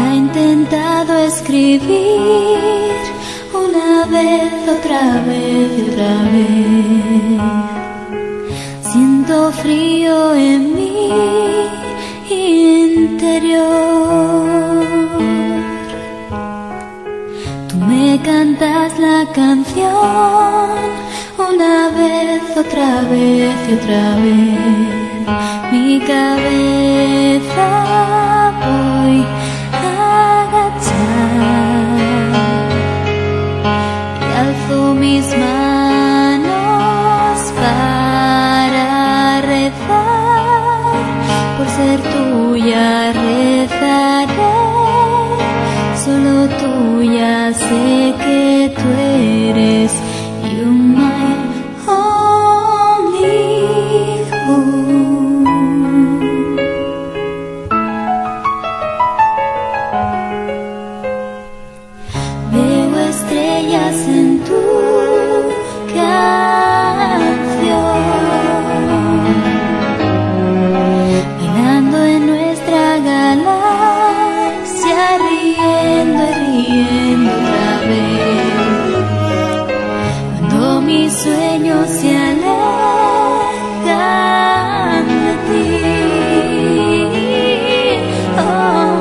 ha intentado escribir una vez, otra vez y otra vez. Siento frío en mi interior. Tú me cantas la canción una vez, otra vez y otra vez. Mi cabeza voy a agachar y alzo mis manos para rezar. Por ser tuya rezaré, solo tuya sé que tú eres. You my only hope. Veo estrellas en tu canción, bailando en nuestra galaxia, riendo y riendo otra vez. Cuando mis sueños se alejan de ti, oh,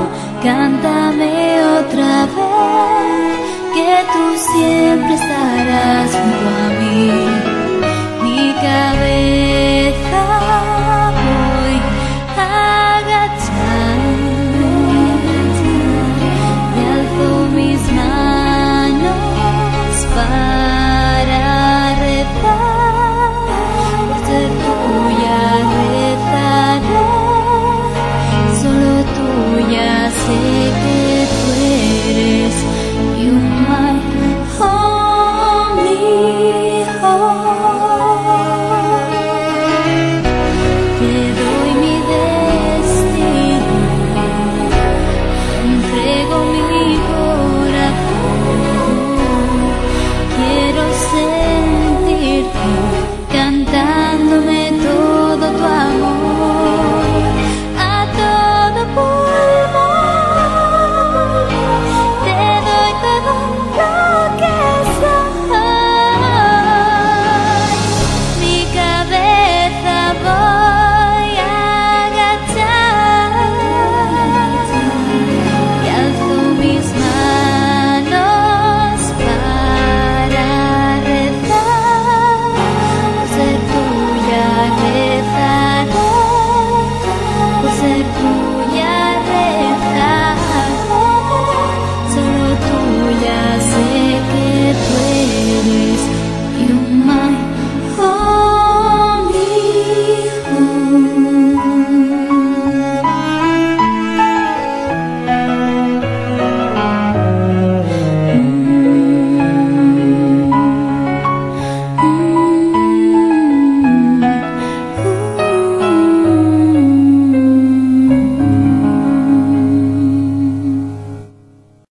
cántame otra vez, que tú siempre estarás junto a